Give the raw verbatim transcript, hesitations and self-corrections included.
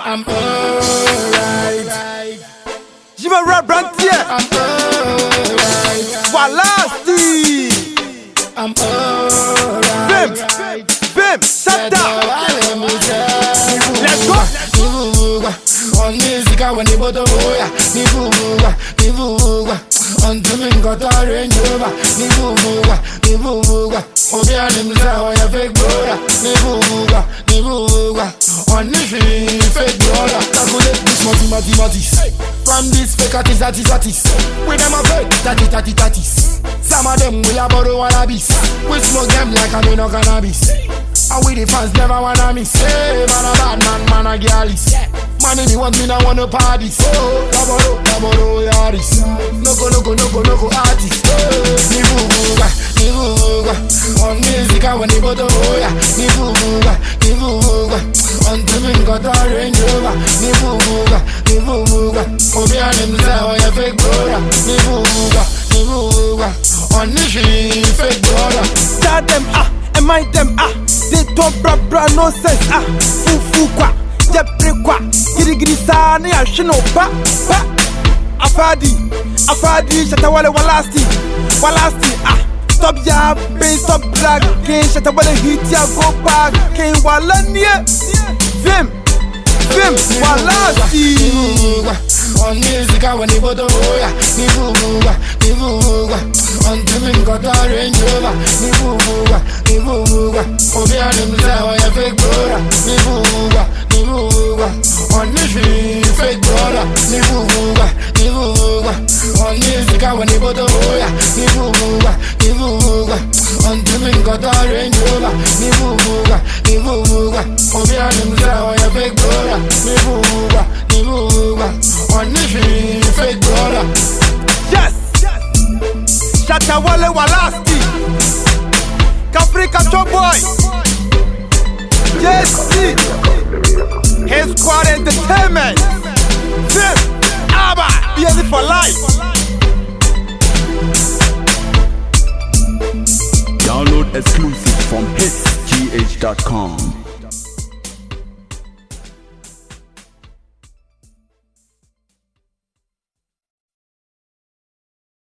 I'm alright. Je me rebrandier. I'm alright. Walasti. I'm alright. Bim, bim, shut down. Let's go. On music, I want to go to Boya. Nivuga, Nivuga. On to me, got a range over. Nivuga, Nivuga. Obia, Nimza, I fake brother. Nivuga, Nivuga. On the free, fake brother. Calculate this multi, mathematics. From this fake artist, artist, artist. We them a fake, tati, tati, tatis. Some of them will borrow wannabes. We smoke them like I'm in a cannabis. And we the fans never wanna miss. Hey, man a bad man, man a girlies. Man if you want me, I wanna party. So, laboro, laboro, yaris. Noko, noko, noko, noko, artist. Nivuga, nivuga. On music, I want to go to Boya. Nivuga, nivuga. On to me, got a Range Rover. Nivuga, nivuga. Obi and him say, oh, you fake brother. Nivuga, nivuga. On the street, fake brother. Tell them ah, and mind them ah. They talk bra bra nonsense ah. Fou fou quoi, yepre quoi. Giri giri sa ni a shino pa pa. Afadi, afadi, shatawale walasti, walasti ah. Stop ya, bass, stop drag. King shatawale hit ya go back. King walanie, vim, vim, walasti. On music, I want to go to Boya. Nivuga, nivuga. On to me, got a Range Rover. Nivuga, nivuga. Obi and him say, oh, you fake brother. Nivuga, nivuga. On the street, fake brother. Nivuga, nivuga. On music, I want to go to Boya. Nivuga, nivuga. On to me, got a Range Rover. Nivuga, nivuga. Obi and him say, oh, you fake brother. Nivuga, nivuga. On the street, fake brother. Yes, Shatawale Walasti, Kafrika Choboy, J C, his squad entertainment, Zim, Abba, B L for life. Download exclusive from hits g h dot com.